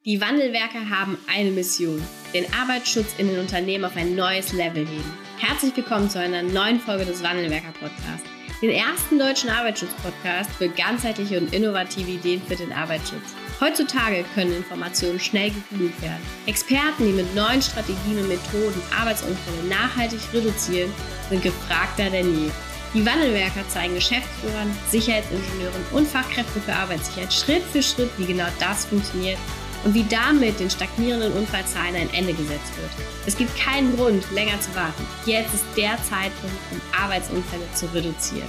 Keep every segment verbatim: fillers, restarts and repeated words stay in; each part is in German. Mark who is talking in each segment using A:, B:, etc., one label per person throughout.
A: Die Wandelwerker haben eine Mission: den Arbeitsschutz in den Unternehmen auf ein neues Level heben. Herzlich willkommen zu einer neuen Folge des Wandelwerker-Podcasts, den ersten deutschen Arbeitsschutz-Podcast für ganzheitliche und innovative Ideen für den Arbeitsschutz. Heutzutage können Informationen schnell gegoogelt werden. Experten, die mit neuen Strategien und Methoden Arbeitsunfälle nachhaltig reduzieren, sind gefragter denn je. Die Wandelwerker zeigen Geschäftsführern, Sicherheitsingenieuren und Fachkräften für Arbeitssicherheit Schritt für Schritt, wie genau das funktioniert und wie damit den stagnierenden Unfallzahlen ein Ende gesetzt wird. Es gibt keinen Grund, länger zu warten. Jetzt ist der Zeitpunkt, um Arbeitsunfälle zu reduzieren.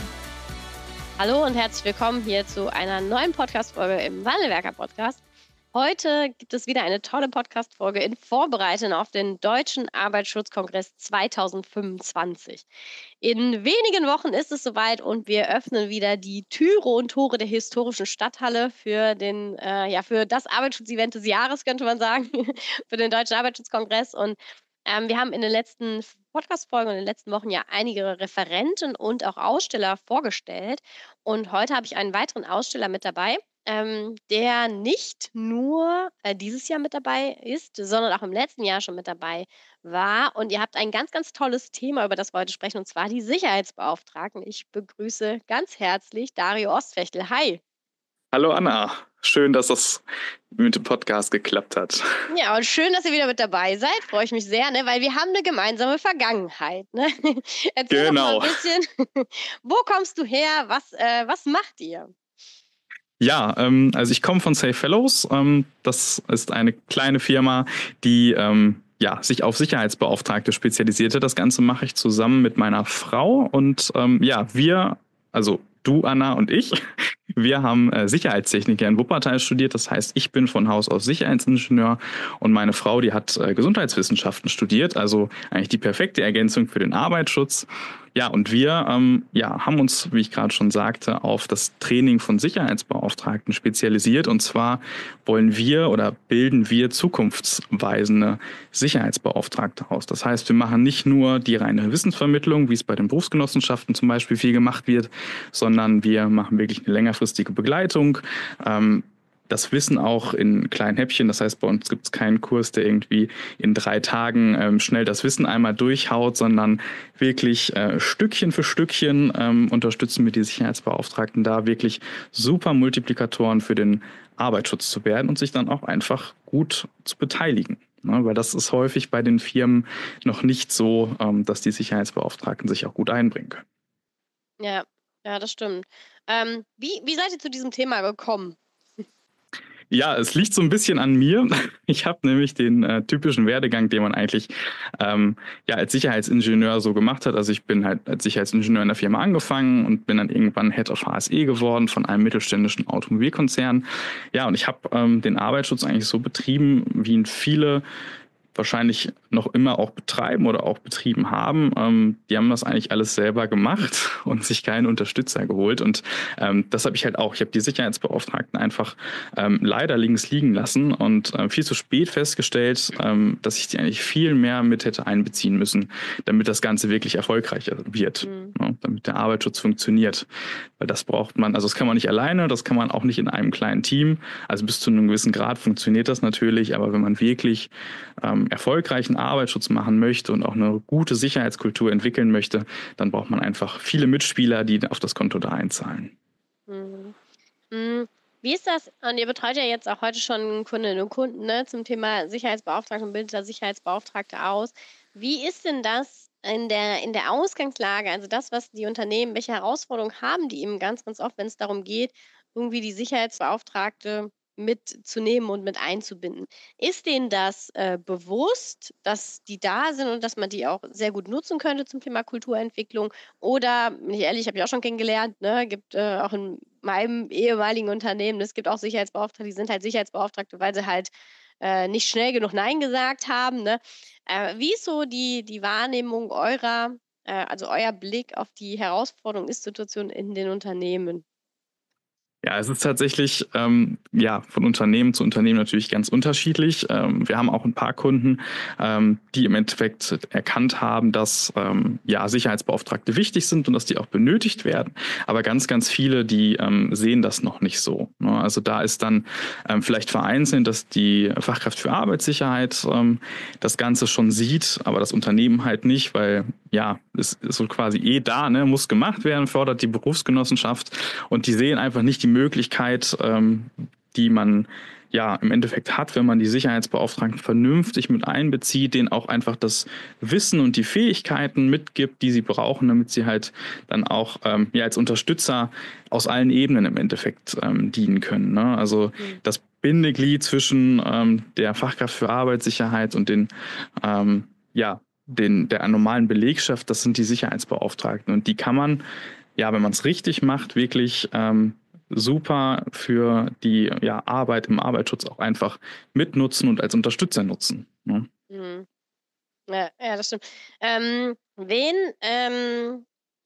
A: Hallo und herzlich willkommen hier zu einer neuen Podcast-Folge im Wandelwerker-Podcast. Heute gibt es wieder eine tolle Podcast-Folge in Vorbereitung auf den Deutschen Arbeitsschutzkongress zwanzig fünfundzwanzig. In wenigen Wochen ist es soweit und wir öffnen wieder die Türe und Tore der historischen Stadthalle für den, äh, ja, für das Arbeitsschutzevent des Jahres, könnte man sagen, für den Deutschen Arbeitsschutzkongress. Und ähm, wir haben in den letzten Podcast-Folgen und in den letzten Wochen ja einige Referenten und auch Aussteller vorgestellt. Und heute habe ich einen weiteren Aussteller mit dabei, ähm, der nicht nur äh, dieses Jahr mit dabei ist, sondern auch im letzten Jahr schon mit dabei war. Und ihr habt ein ganz, ganz tolles Thema, über das wir heute sprechen, und zwar die Sicherheitsbeauftragten. Ich begrüße ganz herzlich Dario Ostfechtel. Hi.
B: Hallo Anna, schön, dass das mit dem Podcast geklappt hat.
A: Ja, und schön, dass ihr wieder mit dabei seid. Freue ich mich sehr, ne? Weil wir haben eine gemeinsame Vergangenheit. Ne? Erzähl
B: Genau.
A: doch mal ein bisschen, wo kommst du her? Was, äh, was macht ihr?
B: Ja, ähm, also ich komme von Safe Fellows. Ähm, das ist eine kleine Firma, die ähm, ja, sich auf Sicherheitsbeauftragte spezialisierte. Das Ganze mache ich zusammen mit meiner Frau. Und ähm, ja, wir, also du, Anna und ich, wir haben äh, Sicherheitstechnik in Wuppertal studiert. Das heißt, ich bin von Haus aus Sicherheitsingenieur und meine Frau, die hat äh, Gesundheitswissenschaften studiert. Also eigentlich die perfekte Ergänzung für den Arbeitsschutz. Ja, und wir ähm, ja, haben uns, wie ich gerade schon sagte, auf das Training von Sicherheitsbeauftragten spezialisiert. Und zwar wollen wir oder bilden wir zukunftsweisende Sicherheitsbeauftragte aus. Das heißt, wir machen nicht nur die reine Wissensvermittlung, wie es bei den Berufsgenossenschaften zum Beispiel viel gemacht wird, sondern wir machen wirklich eine längerfristige Begleitung. Ähm, Das Wissen auch in kleinen Häppchen. Das heißt, bei uns gibt es keinen Kurs, der irgendwie in drei Tagen ähm, schnell das Wissen einmal durchhaut, sondern wirklich äh, Stückchen für Stückchen ähm, unterstützen wir die Sicherheitsbeauftragten da, wirklich super Multiplikatoren für den Arbeitsschutz zu werden und sich dann auch einfach gut zu beteiligen. Ne, weil das ist häufig bei den Firmen noch nicht so, ähm, dass die Sicherheitsbeauftragten sich auch gut einbringen können.
A: Ja, ja, das stimmt. Ähm, wie, wie seid ihr zu diesem Thema gekommen?
B: Ja, es liegt so ein bisschen an mir. Ich habe nämlich den äh, typischen Werdegang, den man eigentlich ähm, ja als Sicherheitsingenieur so gemacht hat. Also ich bin halt als Sicherheitsingenieur in der Firma angefangen und bin dann irgendwann Head of H S E geworden von einem mittelständischen Automobilkonzern. Ja, und ich habe ähm, den Arbeitsschutz eigentlich so betrieben, wie ihn viele wahrscheinlich noch immer auch betreiben oder auch betrieben haben. Ähm, die haben das eigentlich alles selber gemacht und sich keinen Unterstützer geholt. Und ähm, das habe ich halt auch. Ich habe die Sicherheitsbeauftragten einfach ähm, leider links liegen lassen und äh, viel zu spät festgestellt, ähm, dass ich die eigentlich viel mehr mit hätte einbeziehen müssen, damit das Ganze wirklich erfolgreicher wird, mhm. ne? Damit der Arbeitsschutz funktioniert. Weil das braucht man, also das kann man nicht alleine, das kann man auch nicht in einem kleinen Team. Also bis zu einem gewissen Grad funktioniert das natürlich, aber wenn man wirklich ähm, erfolgreichen Arbeitsschutz machen möchte und auch eine gute Sicherheitskultur entwickeln möchte, dann braucht man einfach viele Mitspieler, die auf das Konto da einzahlen.
A: Mhm. Mhm. Wie ist das? Und ihr betreut ja jetzt auch heute schon Kundinnen und Kunden, ne, zum Thema Sicherheitsbeauftragte und bildet da Sicherheitsbeauftragte aus. Wie ist denn das in der, in der Ausgangslage? Also das, was die Unternehmen, welche Herausforderungen haben die eben ganz, ganz oft, wenn es darum geht, irgendwie die Sicherheitsbeauftragte mitzunehmen und mit einzubinden. Ist denen das äh, bewusst, dass die da sind und dass man die auch sehr gut nutzen könnte zum Thema Kulturentwicklung? Oder, bin ich ehrlich, ich habe ja auch schon kennengelernt, ne, gibt äh, auch in meinem ehemaligen Unternehmen, es gibt auch Sicherheitsbeauftragte, die sind halt Sicherheitsbeauftragte, weil sie halt äh, nicht schnell genug Nein gesagt haben. Ne? Äh, wie ist so die, die Wahrnehmung eurer, äh, also euer Blick auf die Herausforderung, Ist-Situation in den Unternehmen?
B: Ja, es ist tatsächlich ähm, ja von Unternehmen zu Unternehmen natürlich ganz unterschiedlich. Ähm, wir haben auch ein paar Kunden, ähm, die im Endeffekt erkannt haben, dass ähm, ja Sicherheitsbeauftragte wichtig sind und dass die auch benötigt werden. Aber ganz, ganz viele, die ähm, sehen das noch nicht so. Ne? Also da ist dann ähm, vielleicht vereinzelt, dass die Fachkraft für Arbeitssicherheit ähm, das Ganze schon sieht, aber das Unternehmen halt nicht, weil ja, es ist so quasi eh da, ne, muss gemacht werden, fördert die Berufsgenossenschaft und die sehen einfach nicht die Möglichkeit, ähm, die man ja im Endeffekt hat, wenn man die Sicherheitsbeauftragten vernünftig mit einbezieht, denen auch einfach das Wissen und die Fähigkeiten mitgibt, die sie brauchen, damit sie halt dann auch ähm, ja als Unterstützer aus allen Ebenen im Endeffekt ähm, dienen können. Ne? Also mhm. das Bindeglied zwischen ähm, der Fachkraft für Arbeitssicherheit und den ähm, ja den, der normalen Belegschaft, das sind die Sicherheitsbeauftragten. Und die kann man, ja, wenn man es richtig macht, wirklich ähm, super für die ja, Arbeit im Arbeitsschutz auch einfach mitnutzen und als Unterstützer nutzen. Ne?
A: Mhm. Ja, ja, das stimmt. Ähm, wen, ähm,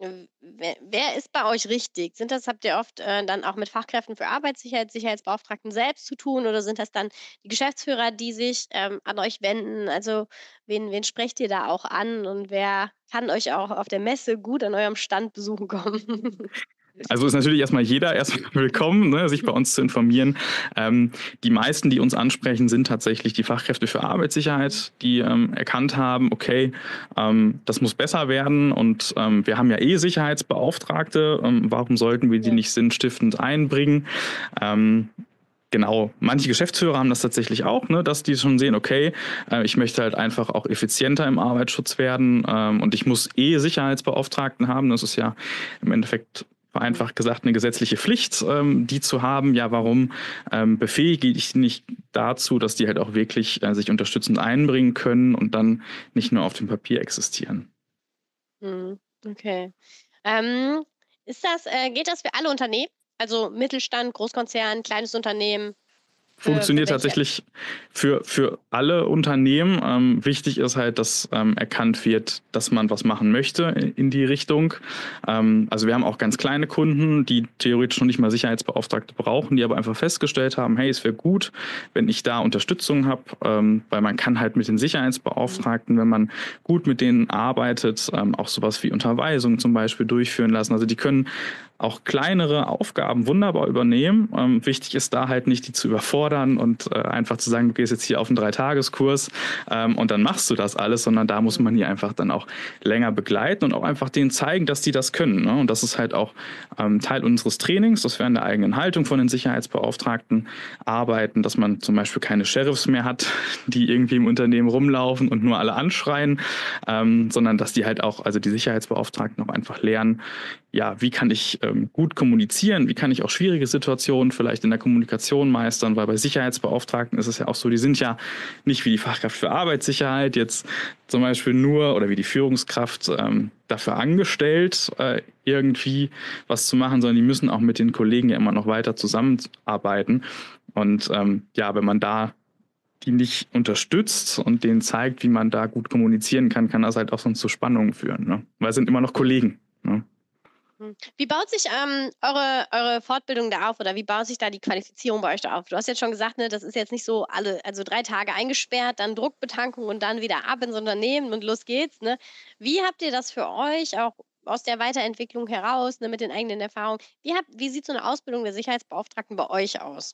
A: wer, wer ist bei euch richtig? Sind das, habt ihr oft äh, dann auch mit Fachkräften für Arbeitssicherheit, Sicherheitsbeauftragten selbst zu tun oder sind das dann die Geschäftsführer, die sich ähm, an euch wenden? Also wen, wen sprecht ihr da auch an und wer kann euch auch auf der Messe gut an eurem Stand besuchen kommen?
B: Also ist natürlich erstmal jeder erstmal willkommen, ne, sich bei uns zu informieren. Ähm, die meisten, die uns ansprechen, sind tatsächlich die Fachkräfte für Arbeitssicherheit, die ähm, erkannt haben, okay, ähm, das muss besser werden und ähm, wir haben ja eh Sicherheitsbeauftragte, ähm, warum sollten wir die
A: Ja.
B: nicht sinnstiftend einbringen? Ähm, Genau, manche Geschäftsführer haben das tatsächlich auch, ne, dass die schon sehen, okay, äh, ich möchte halt einfach auch effizienter im Arbeitsschutz werden ähm, und ich muss eh Sicherheitsbeauftragten haben. Das ist ja im Endeffekt vereinfacht gesagt eine gesetzliche Pflicht, ähm, die zu haben. Ja, warum ähm, befähige ich die nicht dazu, dass die halt auch wirklich äh, sich unterstützend einbringen können und dann nicht nur auf dem Papier existieren?
A: Mhm. Okay. Ähm, ist das, äh, geht das für alle Unternehmen? Also Mittelstand, Großkonzern, kleines Unternehmen? Für, für
B: Funktioniert
A: welche?
B: tatsächlich für, für alle Unternehmen. Ähm, wichtig ist halt, dass ähm, erkannt wird, dass man was machen möchte in die Richtung. Ähm, also wir haben auch ganz kleine Kunden, die theoretisch noch nicht mal Sicherheitsbeauftragte brauchen, die aber einfach festgestellt haben, hey, es wäre gut, wenn ich da Unterstützung habe, ähm, weil man kann halt mit den Sicherheitsbeauftragten, wenn man gut mit denen arbeitet, ähm, auch sowas wie Unterweisung zum Beispiel durchführen lassen. Also die können auch kleinere Aufgaben wunderbar übernehmen. Ähm, wichtig ist da halt nicht, die zu überfordern und äh, einfach zu sagen, du gehst jetzt hier auf einen Dreitageskurs ähm, und dann machst du das alles, sondern da muss man die einfach dann auch länger begleiten und auch einfach denen zeigen, dass die das können. Ne? Und das ist halt auch ähm, Teil unseres Trainings, dass wir an der eigenen Haltung von den Sicherheitsbeauftragten arbeiten, dass man zum Beispiel keine Sheriffs mehr hat, die irgendwie im Unternehmen rumlaufen und nur alle anschreien, ähm, sondern dass die halt auch, also die Sicherheitsbeauftragten auch einfach lernen, ja, wie kann ich ähm, gut kommunizieren, wie kann ich auch schwierige Situationen vielleicht in der Kommunikation meistern, weil bei Sicherheitsbeauftragten ist es ja auch so, die sind ja nicht wie die Fachkraft für Arbeitssicherheit jetzt zum Beispiel nur oder wie die Führungskraft ähm, dafür angestellt, äh, irgendwie was zu machen, sondern die müssen auch mit den Kollegen ja immer noch weiter zusammenarbeiten. Und ähm, ja, wenn man da die nicht unterstützt und denen zeigt, wie man da gut kommunizieren kann, kann das halt auch sonst zu Spannungen führen, ne? Weil es sind immer noch Kollegen. Ne?
A: Wie baut sich ähm, eure, eure Fortbildung da auf oder wie baut sich da die Qualifizierung bei euch da auf? Du hast jetzt schon gesagt, ne, das ist jetzt nicht so alle, also drei Tage eingesperrt, dann Druckbetankung und dann wieder ab ins Unternehmen und los geht's. Ne? Wie habt ihr das für euch auch aus der Weiterentwicklung heraus, ne, mit den eigenen Erfahrungen? Wie, habt, wie sieht so eine Ausbildung der Sicherheitsbeauftragten bei euch aus?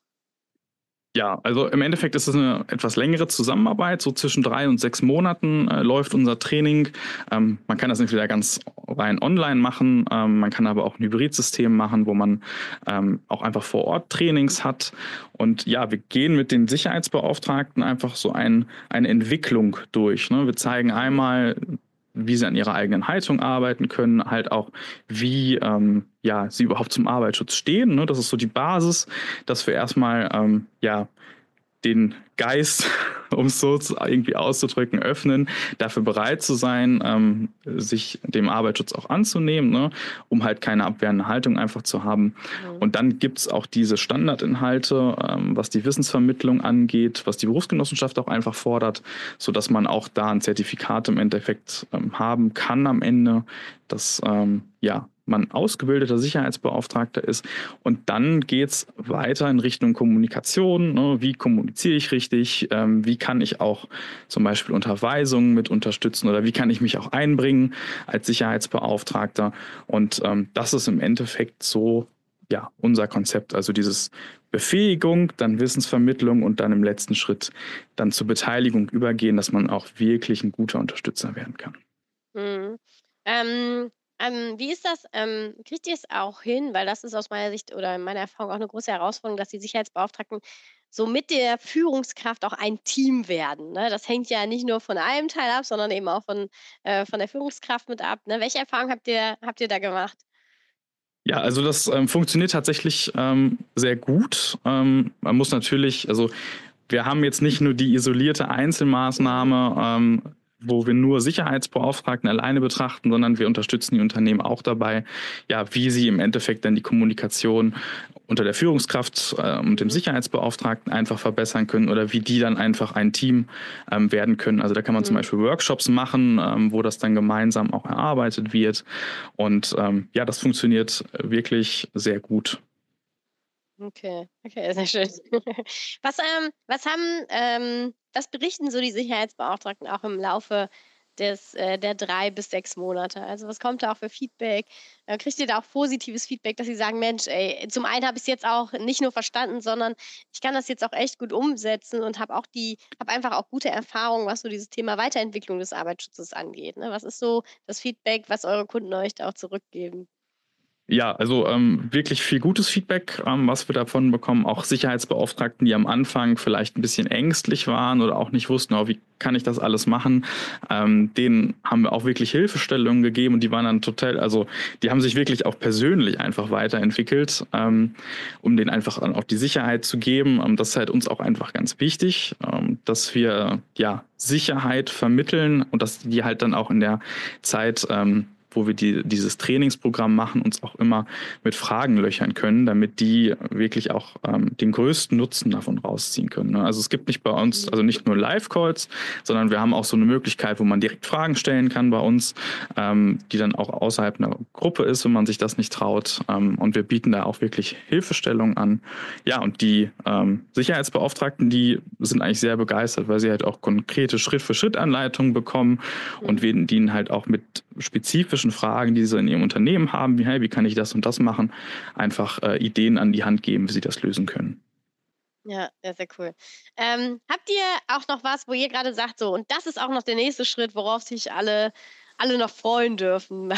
B: Ja, also im Endeffekt ist es eine etwas längere Zusammenarbeit. So zwischen drei und sechs Monaten äh, läuft unser Training. Ähm, man kann das entweder ganz rein online machen, ähm, man kann aber auch ein Hybridsystem machen, wo man ähm, auch einfach vor Ort Trainings hat. Und ja, wir gehen mit den Sicherheitsbeauftragten einfach so ein, eine Entwicklung durch. Ne? Wir zeigen einmal, wie sie an ihrer eigenen Haltung arbeiten können, halt auch, wie ähm, ja, sie überhaupt zum Arbeitsschutz stehen. Ne? Das ist so die Basis, dass wir erstmal ähm, ja, den Geist, um es so irgendwie auszudrücken, öffnen, dafür bereit zu sein, ähm, sich dem Arbeitsschutz auch anzunehmen, ne? Um halt keine abwehrende Haltung einfach zu haben. Mhm. Und dann gibt es auch diese Standardinhalte, ähm, was die Wissensvermittlung angeht, was die Berufsgenossenschaft auch einfach fordert, sodass man auch da ein Zertifikat im Endeffekt ähm, haben kann am Ende, das ähm, ja man ausgebildeter Sicherheitsbeauftragter ist. Und dann geht es weiter in Richtung Kommunikation. Ne? Wie kommuniziere ich richtig? Ähm, wie kann ich auch zum Beispiel Unterweisungen mit unterstützen oder wie kann ich mich auch einbringen als Sicherheitsbeauftragter? Und ähm, das ist im Endeffekt so ja, unser Konzept. Also dieses Befähigung, dann Wissensvermittlung und dann im letzten Schritt dann zur Beteiligung übergehen, dass man auch wirklich ein guter Unterstützer werden kann.
A: Mhm. Ähm, ähm, wie ist das? Ähm, kriegt ihr es auch hin? Weil das ist aus meiner Sicht oder in meiner Erfahrung auch eine große Herausforderung, dass die Sicherheitsbeauftragten so mit der Führungskraft auch ein Team werden, ne? Das hängt ja nicht nur von einem Teil ab, sondern eben auch von äh, von der Führungskraft mit ab, ne? Welche Erfahrungen habt ihr habt ihr da gemacht?
B: Ja, also das ähm, funktioniert tatsächlich ähm, sehr gut. Ähm, man muss natürlich, also wir haben jetzt nicht nur die isolierte
A: Mhm.
B: Einzelmaßnahme, ähm, wo wir nur Sicherheitsbeauftragten alleine betrachten, sondern wir unterstützen die Unternehmen auch dabei, ja, wie sie im Endeffekt dann die Kommunikation unter der Führungskraft äh, und dem
A: Mhm.
B: Sicherheitsbeauftragten einfach verbessern können oder wie die dann einfach ein Team ähm, werden können. Also da kann man zum
A: Mhm.
B: Beispiel Workshops machen, ähm, wo das dann gemeinsam auch erarbeitet wird. Und ähm, ja, das funktioniert wirklich sehr gut.
A: Okay, okay, sehr schön. Was, ähm was haben ähm, was berichten so die Sicherheitsbeauftragten auch im Laufe des äh, der drei bis sechs Monate? Also, was kommt da auch für Feedback? Äh, kriegt ihr da auch positives Feedback, dass sie sagen: „Mensch, ey, zum einen habe ich's jetzt auch nicht nur verstanden, sondern ich kann das jetzt auch echt gut umsetzen und habe auch die habe einfach auch gute Erfahrungen, was so dieses Thema Weiterentwicklung des Arbeitsschutzes angeht“, ne? Was ist so das Feedback, was eure Kunden euch da auch zurückgeben?
B: Ja, also ähm, wirklich viel gutes Feedback, ähm, was wir davon bekommen. Auch Sicherheitsbeauftragten, die am Anfang vielleicht ein bisschen ängstlich waren oder auch nicht wussten, oh, wie kann ich das alles machen. Ähm, denen haben wir auch wirklich Hilfestellungen gegeben und die waren dann total, also die haben sich wirklich auch persönlich einfach weiterentwickelt, ähm, um denen einfach auch die Sicherheit zu geben. Ähm, das ist halt uns auch einfach ganz wichtig, ähm, dass wir ja Sicherheit vermitteln und dass die halt dann auch in der Zeit ähm, wo wir die, dieses Trainingsprogramm machen, uns auch immer mit Fragen löchern können, damit die wirklich auch ähm, den größten Nutzen davon rausziehen können. Ne? Also es gibt nicht bei uns, also
A: Mhm.
B: nicht nur Live-Calls, sondern wir haben auch so eine Möglichkeit, wo man direkt Fragen stellen kann bei uns, ähm, die dann auch außerhalb einer Gruppe ist, wenn man sich das nicht traut. Ähm, und wir bieten da auch wirklich Hilfestellung an. Ja, und die ähm, Sicherheitsbeauftragten, die sind eigentlich sehr begeistert, weil sie halt auch konkrete Schritt-für-Schritt-Anleitungen bekommen und
A: Mhm.
B: wir dienen halt auch mit spezifischen Fragen, die sie in ihrem Unternehmen haben, wie, hey, wie kann ich das und das machen, einfach äh, Ideen an die Hand geben, wie sie das lösen können.
A: Ja, ja, sehr cool. Ähm, habt ihr auch noch was, wo ihr gerade sagt, so, und das ist auch noch der nächste Schritt, worauf sich alle alle noch freuen dürfen?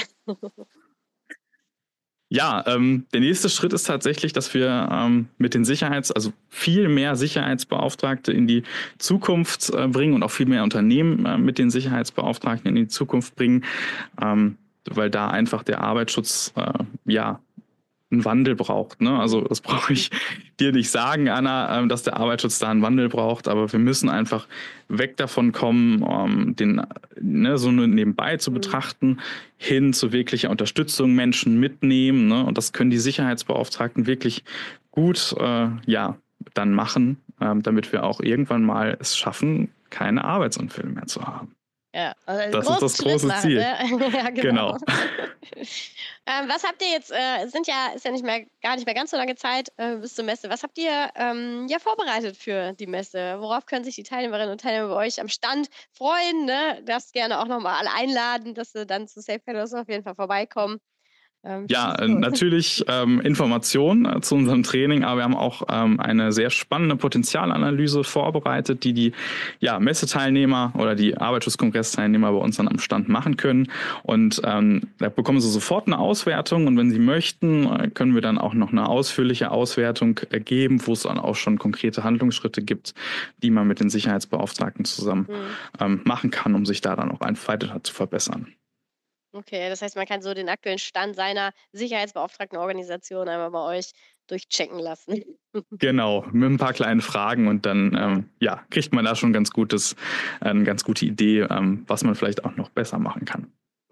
B: Ja, ähm, der nächste Schritt ist tatsächlich, dass wir ähm, mit den Sicherheits-, also viel mehr Sicherheitsbeauftragte in die Zukunft äh, bringen und auch viel mehr Unternehmen äh, mit den Sicherheitsbeauftragten in die Zukunft bringen, ähm, weil da einfach der Arbeitsschutz äh, ja einen Wandel braucht. Ne? Also
A: Mhm.
B: das brauche ich dir nicht sagen, Anna, ähm, dass der Arbeitsschutz da einen Wandel braucht, aber wir müssen einfach weg davon kommen, ähm, den ne, so nur nebenbei zu
A: Mhm.
B: betrachten, hin zu wirklicher Unterstützung, Menschen mitnehmen. Ne? Und das können die Sicherheitsbeauftragten wirklich gut äh, ja, dann machen, ähm, damit wir auch irgendwann mal es schaffen, keine Arbeitsunfälle mehr zu haben.
A: Ja, also einen
B: Das ist
A: großen
B: das
A: Schritt
B: große
A: machen,
B: Ziel.
A: ne? Ja, genau.
B: Genau.
A: Ähm, was habt ihr jetzt äh, es sind ja ist ja nicht mehr gar nicht mehr ganz so lange Zeit, äh, bis zur Messe. Was habt ihr, ähm, ja, vorbereitet für die Messe? Worauf können sich die Teilnehmerinnen und Teilnehmer bei euch am Stand freuen, ne? Darfst gerne auch noch mal alle einladen, dass sie dann zu Safe Fellows auf jeden Fall vorbeikommen. Ähm,
B: Ja,
A: schieß
B: äh,
A: los.
B: natürlich ähm, Informationen äh, zu unserem Training, aber wir haben auch ähm, eine sehr spannende Potenzialanalyse vorbereitet, die die ja, Messeteilnehmer oder die Arbeitsschutzkongressteilnehmer bei uns dann am Stand machen können. Und ähm, da bekommen sie sofort eine Auswertung und wenn sie möchten, äh, können wir dann auch noch eine ausführliche Auswertung äh, geben, wo es dann auch schon konkrete Handlungsschritte gibt, die man mit den Sicherheitsbeauftragten zusammen
A: Mhm.
B: ähm, machen kann, um sich da dann auch einfach weiter zu verbessern.
A: Okay, das heißt, man kann so den aktuellen Stand seiner Sicherheitsbeauftragtenorganisation einmal bei euch durchchecken lassen.
B: Genau, mit ein paar kleinen Fragen und dann
A: Ja.
B: ähm, ja, kriegt man da schon ganz gutes, eine ganz gute Idee, ähm, was man vielleicht auch noch besser machen kann.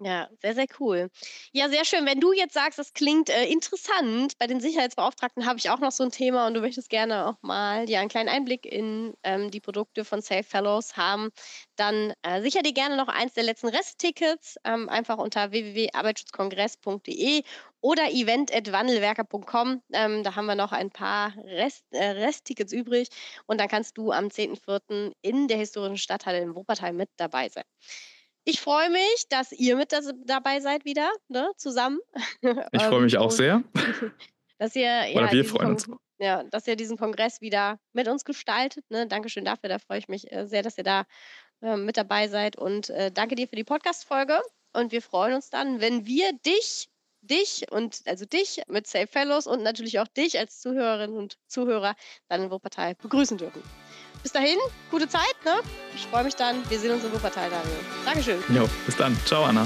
A: Ja, sehr, sehr cool. Ja, sehr schön. Wenn du jetzt sagst, das klingt äh, interessant, bei den Sicherheitsbeauftragten habe ich auch noch so ein Thema und du möchtest gerne auch mal ja, einen kleinen Einblick in ähm, die Produkte von Safe Fellows haben, dann äh, sicher dir gerne noch eins der letzten Resttickets, ähm, einfach unter w w w punkt arbeitsschutzkongress punkt d e oder event at wandelwerker punkt com. Ähm, da haben wir noch ein paar Rest, äh, Resttickets übrig und dann kannst du am zehnten vierten in der historischen Stadthalle in Wuppertal mit dabei sein. Ich freue mich, dass ihr mit das, dabei seid wieder, ne, zusammen.
B: Ich freue mich auch sehr.
A: Dass ihr, ja,
B: Oder wir
A: diesen
B: freuen uns.
A: Kon- ja, dass ihr diesen Kongress wieder mit uns gestaltet. Ne? Dankeschön dafür, da freue ich mich äh, sehr, dass ihr da äh, mit dabei seid. Und äh, danke dir für die Podcast-Folge. Und wir freuen uns dann, wenn wir dich, dich und also dich mit Safe Fellows und natürlich auch dich als Zuhörerinnen und Zuhörer dann in Wuppertal begrüßen dürfen. Bis dahin, gute Zeit, ne? Ich freue mich dann. Wir sehen uns in Wuppertal, Daniel. Dankeschön.
B: Jo, bis dann. Ciao, Anna.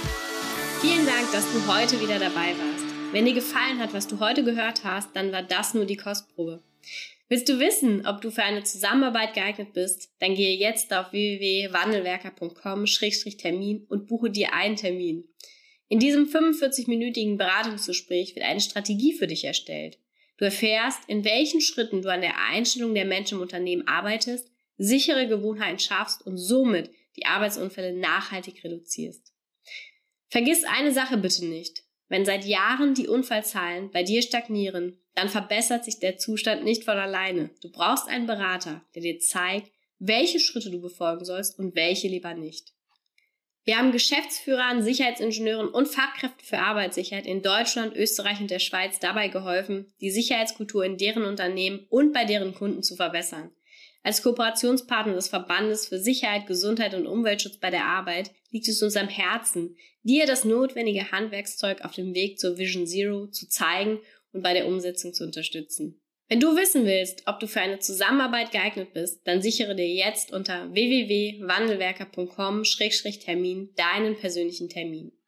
A: Vielen Dank, dass du heute wieder dabei warst. Wenn dir gefallen hat, was du heute gehört hast, dann war das nur die Kostprobe. Willst du wissen, ob du für eine Zusammenarbeit geeignet bist? Dann gehe jetzt auf w w w punkt wandelwerker punkt com Schrägstrich Termin und buche dir einen Termin. In diesem fünfundvierzig-minütigen Beratungsgespräch wird eine Strategie für dich erstellt. Du erfährst, in welchen Schritten du an der Einstellung der Menschen im Unternehmen arbeitest, sichere Gewohnheiten schaffst und somit die Arbeitsunfälle nachhaltig reduzierst. Vergiss eine Sache bitte nicht. Wenn seit Jahren die Unfallzahlen bei dir stagnieren, dann verbessert sich der Zustand nicht von alleine. Du brauchst einen Berater, der dir zeigt, welche Schritte du befolgen sollst und welche lieber nicht. Wir haben Geschäftsführern, Sicherheitsingenieuren und Fachkräften für Arbeitssicherheit in Deutschland, Österreich und der Schweiz dabei geholfen, die Sicherheitskultur in deren Unternehmen und bei deren Kunden zu verbessern. Als Kooperationspartner des Verbandes für Sicherheit, Gesundheit und Umweltschutz bei der Arbeit liegt es uns am Herzen, dir das notwendige Handwerkszeug auf dem Weg zur Vision Zero zu zeigen und bei der Umsetzung zu unterstützen. Wenn du wissen willst, ob du für eine Zusammenarbeit geeignet bist, dann sichere dir jetzt unter w w w punkt wandelwerker punkt com Schrägstrich Termin deinen persönlichen Termin.